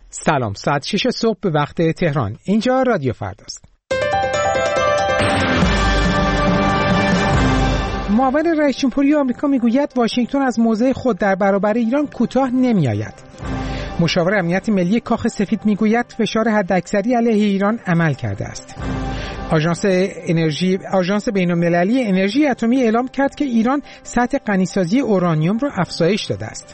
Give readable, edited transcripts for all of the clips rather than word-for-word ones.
سلام، ساعت 6 صبح به وقت تهران. اینجا رادیو فرداست. معاون رئیس جمهوری آمریکا میگوید واشنگتن از موضع خود در برابر ایران کوتاه نمیآید. مشاور امنیت ملی کاخ سفید میگوید فشار حداکثری علیه ایران عمل کرده است. آژانس بین‌المللی انرژی اتمی اعلام کرد که ایران سطح غنیسازی اورانیوم را افزایش داده است.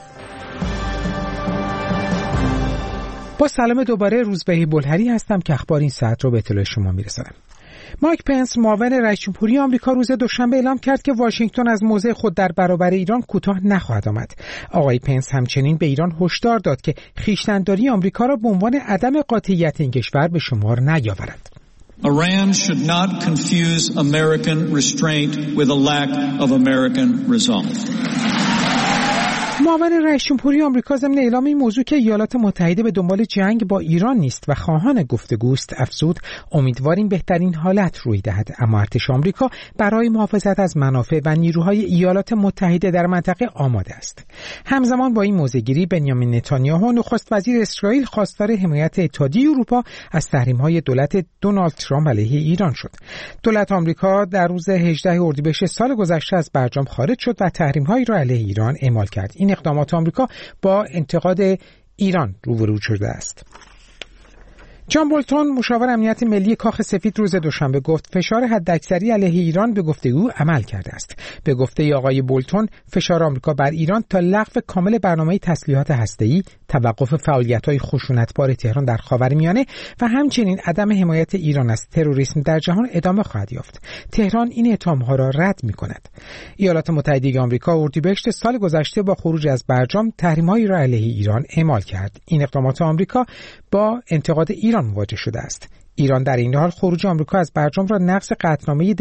با سلام دوباره، روزبه بلهری هستم که اخبار این ساعت رو به اطلاع شما میرسانم. مایک پنس معاون رئیس جمهوری آمریکا روز دوشنبه اعلام کرد که واشنگتن از موضع خود در برابر ایران کوتاه نخواهد آمد. آقای پنس همچنین به ایران هشدار داد که خویشتن‌داری آمریکا را به عنوان عدم قاطعیت این کشور به شمار نیاورد. Iran should not confuse American restraint with a lack of American resolve. معاون رئیس جمهوری آمریکا ضمن اعلام این موضوع که ایالات متحده به دنبال جنگ با ایران نیست و خواهان گفتگوست افزود امیدواریم بهترین حالت روی دهد، اما ارتش آمریکا برای محافظت از منافع و نیروهای ایالات متحده در منطقه آماده است. همزمان با این موضع‌گیری بنیامین نتانیاهو نخست وزیر اسرائیل خواستار حمایت اتحادیه اروپا از تحریم‌های دولت دونالد ترامپ علیه ایران شد. دولت آمریکا در روز 18 اردیبهشت سال گذشته از برجام خارج شد و تحریم‌هایی را علیه ایران اعمال کرد. این اقدامات آمریکا با انتقاد ایران روبرو شده است. جان بولتون مشاور امنیت ملی کاخ سفید روز دوشنبه گفت فشار حداکثری علیه ایران به گفتگو عمل کرده است. به گفته آقای بولتون فشار آمریکا بر ایران تا لغو کامل برنامه تسلیحات هسته‌ای، توقف فعالیت‌های خشونتبار تهران در خاورمیانه و همچنین عدم حمایت ایران از تروریسم در جهان ادامه خواهد یافت. تهران این اتهام‌ها را رد می‌کند. ایالات متحده آمریکا اردیبهشت سال گذشته با خروج از برجام تحریم‌هایی را علیه ایران اعمال کرد. این اقدامات آمریکا با انتقاد ایران مواجه شده است. ایران در این حال خروج آمریکا از برجام را نقض قطعنامه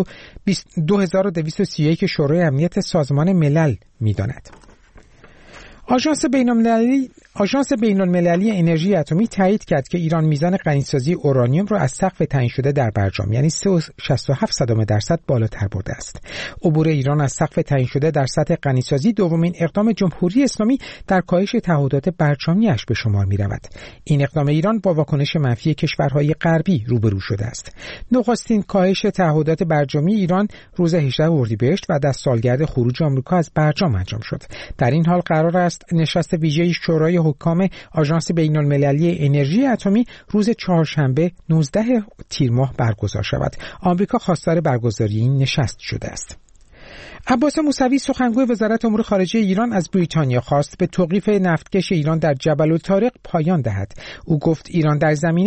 2231 شورای امنیت سازمان ملل می‌داند. آژانس بین‌المللی انرژی اتمی تایید کرد که ایران میزان غنیسازی اورانیوم را از سقف تعیین شده در برجام یعنی 3.67% بالاتر برده است. عبور ایران از سقف تعیین شده در سطح غنیسازی دومین اقدام جمهوری اسلامی در کاهش تعهدات برجامی‌اش به شمار می‌رود. این اقدام ایران با واکنش منفی کشورهای غربی روبرو شده است. نخستین کاهش تعهدات برجامی ایران روز 18 اردیبهشت و در سالگرد خروج آمریکا از برجام انجام شد. در این حال قرار است نشست ویژه شورای حکام آژانس بین‌المللی انرژی اتمی روز چهارشنبه 19 تیر ماه برگزار شود. آمریکا خواستار برگزاری این نشست شده است. عباس موسوی سخنگوی وزارت امور خارجه ایران از بریتانیا خواست به توقیف نفتکش ایران در جبل الطارق پایان دهد. او گفت ایران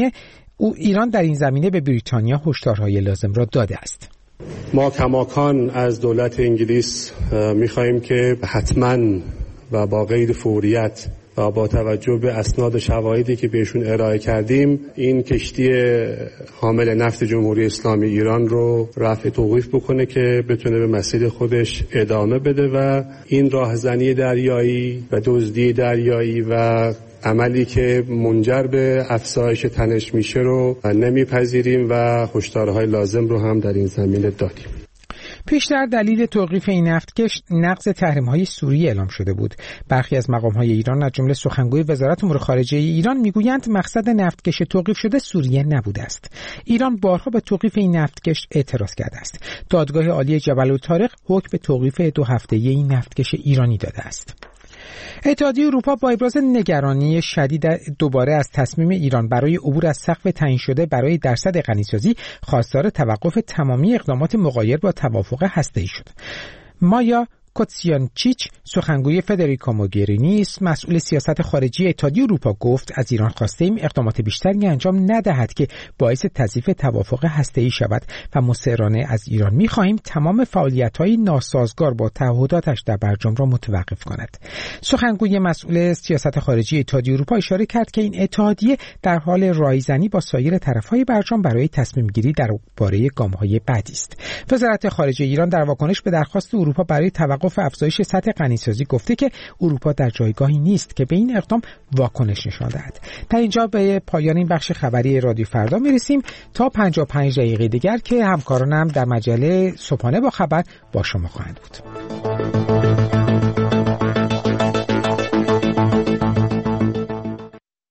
در این زمینه به بریتانیا هشدارهای لازم را داده است. ما کماکان از دولت انگلیس می‌خواهیم که حتماً و با قید فوریت و با توجه به اسناد و شواهدی که بهشون ارائه کردیم این کشتی حامل نفت جمهوری اسلامی ایران رو رفع توقیف بکنه که بتونه به مسیر خودش ادامه بده و این راهزنی دریایی و دزدی دریایی و عملی که منجر به افزایش تنش میشه رو نمیپذیریم و هشدارهای لازم رو هم در این زمینه دادیم. پیشتر دلیل توقیف این نفتکش نقض تحریم‌های سوریه اعلام شده بود. برخی از مقام‌های ایران از جمله سخنگوی وزارت امور خارجه ایران میگویند مقصد نفتکش توقیف شده سوریه نبوده است. ایران بارها به توقیف این نفتکش اعتراض کرده است. دادگاه عالی جبل الطارق حکم به توقیف 2 هفته‌ای این نفتکش ایرانی داده است. اتحادیه اروپا با ابراز نگرانی شدید دوباره از تصمیم ایران برای عبور از سقف تعیین شده برای درصد غنیسازی خواستار توقف تمامی اقدامات مغایر با توافق هسته‌ای شد. مایا کوتسیانچیچ سخنگوی فدریکا موگرینی مسئول سیاست خارجی اتحادیه اروپا گفت از ایران خواستیم اقدامات بیشتری انجام ندهد که باعث تضعیف توافق هسته‌ای شود و مصرانه از ایران می‌خواهیم تمام فعالیت‌های ناسازگار با تعهداتش در برجام را متوقف کند. سخنگوی مسئول سیاست خارجی اتحادیه اروپا اشاره کرد که این اتحادیه در حال رایزنی با سایر طرف‌های برجام برای تصمیم‌گیری درباره گام‌های بعدی است. وزارت خارجه ایران در واکنش به درخواست اروپا برای توقف افزایش سطح غنیسازی گفته که اروپا در جایگاهی نیست که به این اقدام واکنش نشان دهد. در اینجا به پایان این بخش خبری رادیو فردا میرسیم تا 55 دقیقه دیگر که همکارانم در مجله صبحانه با خبر با شما خواهند بود.